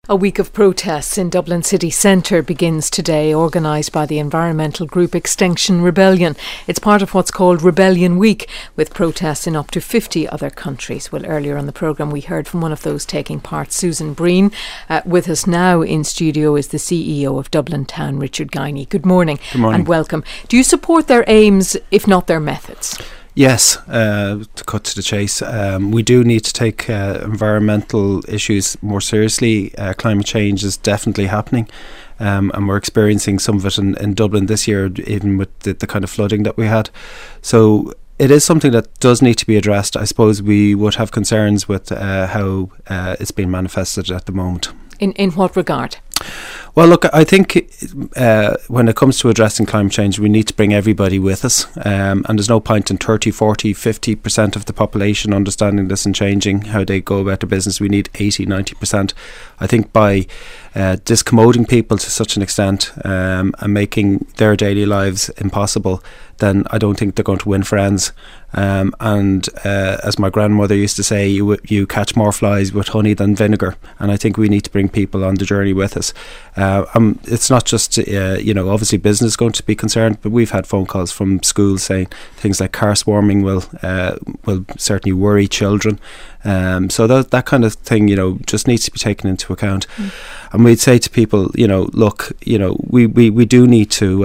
A week of protests in Dublin city centre begins today, organised by the environmental group Extinction Rebellion. It's part of what's called Rebellion Week, with protests in up to 50 other countries. Well, earlier on the programme we heard from one of those taking part, Susan Breen. With us now in studio is the CEO of Dublin Town, Richard Guiney. Good morning. Good morning. And welcome. Do you support their aims, if not their methods? Yes, to cut to the chase, we do need to take environmental issues more seriously. Climate change is definitely happening, and we're experiencing some of it in Dublin this year, even with the kind of flooding that we had. So it is something that does need to be addressed. I suppose we would have concerns with how it's being manifested at the moment. In what regard? Well, look, I think when it comes to addressing climate change, we need to bring everybody with us. And there's no point in 30, 40, 50% of the population understanding this and changing how they go about their business. We need 80, 90%. I think by discommoding people to such an extent and making their daily lives impossible, then I don't think they're going to win friends. And as my grandmother used to say, you catch more flies with honey than vinegar. And I think we need to bring people on the journey with us. It's not just, obviously business is going to be concerned, but we've had phone calls from schools saying things like car swarming will certainly worry children. So that kind of thing, just needs to be taken into account. And we'd say to people, look, we do need to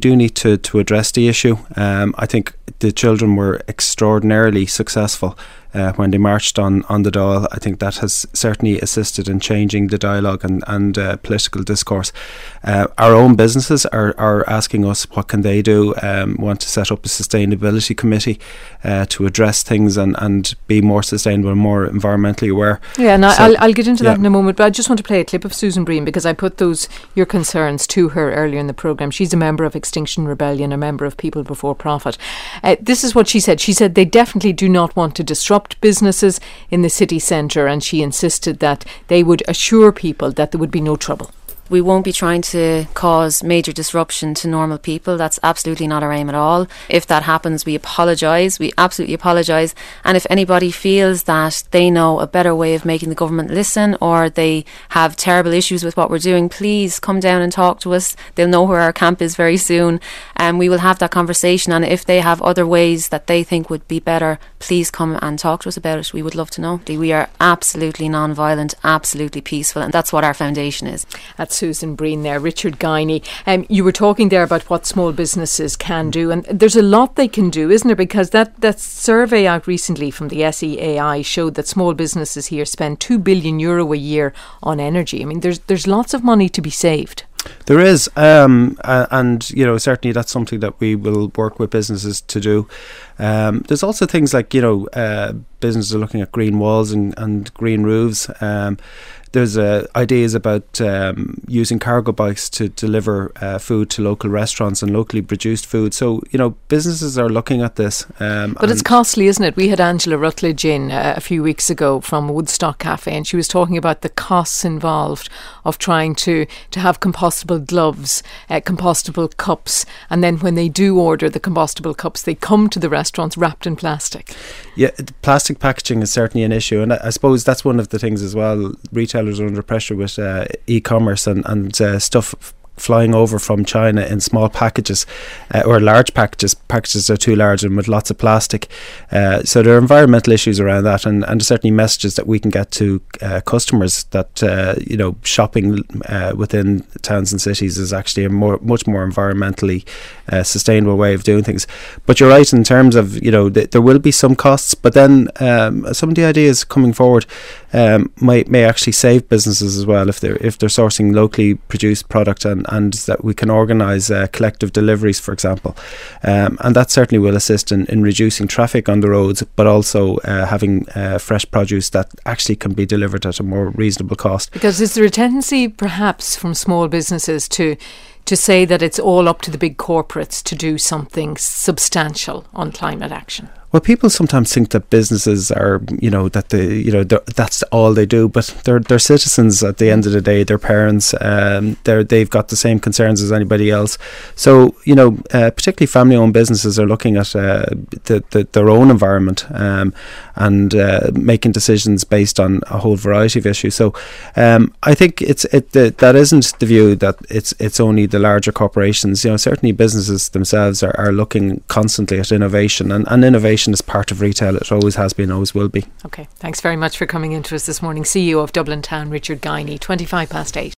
address the issue. I think the children were extraordinarily successful when they marched on the Dáil. I think that has certainly assisted in changing the dialogue and political discourse. Our own businesses are asking us what can they do. Want to set up a sustainability committee to address things and be more sustainable and more environmentally aware. Yeah, and I'll get into that in a moment, but I just want to play a clip of Susan Breen because I put your concerns to her earlier in the programme. She's a member of Extinction Rebellion, a member of People Before Profit. This is what she said. She said they definitely do not want to disrupt businesses in the city centre, and she insisted that they would assure people that there would be no trouble. We won't be trying to cause major disruption to normal people. That's absolutely not our aim at all. If that happens, we apologise. We absolutely apologise. And if anybody feels that they know a better way of making the government listen, or they have terrible issues with what we're doing, please come down and talk to us. They'll know where our camp is very soon, and we will have that conversation. And if they have other ways that they think would be better, please come and talk to us about it. We would love to know. We are absolutely non-violent, absolutely peaceful, and that's what our foundation is. That's Susan Breen there. Richard Guiney, you were talking there about what small businesses can do, and there's a lot they can do, isn't there? Because that survey out recently from the SEAI showed that small businesses here spend €2 billion a year on energy. I mean, there's lots of money to be saved. There is, and certainly that's something that we will work with businesses to do. There's also things like businesses are looking at green walls and green roofs. There's ideas about using cargo bikes to deliver food to local restaurants and locally produced food. So, businesses are looking at this. But it's costly, isn't it? We had Angela Rutledge in a few weeks ago from Woodstock Cafe, and she was talking about the costs involved of trying to have compostable gloves, compostable cups, and then when they do order the compostable cups, they come to the restaurants wrapped in plastic. Yeah, plastic packaging is certainly an issue, and I suppose that's one of the things as well. Retailers are under pressure with e-commerce and stuff flying over from China in small packages or large packages. Packages are too large and with lots of plastic. So there are environmental issues around that, and certainly messages that we can get to customers that shopping within towns and cities is actually a much more environmentally sustainable way of doing things. But you're right in terms of there will be some costs, but then some of the ideas coming forward may actually save businesses as well if they're sourcing locally produced product and that we can organise collective deliveries, for example, and that certainly will assist in reducing traffic on the roads, but also having fresh produce that actually can be delivered at a more reasonable cost. Because is there a tendency perhaps from small businesses to say that it's all up to the big corporates to do something substantial on climate action? Well, people sometimes think that businesses are, that's all they do, but they're citizens at the end of the day. They're parents. They've got the same concerns as anybody else. So, particularly family-owned businesses are looking at their own environment and making decisions based on a whole variety of issues. So, I think that isn't the view that it's only the larger corporations. Certainly businesses themselves are looking constantly at innovation, and innovation is part of retail. It always has been, always will be. Okay, thanks very much for coming in to us this morning. CEO of Dublin Town, Richard Guiney, 8:25.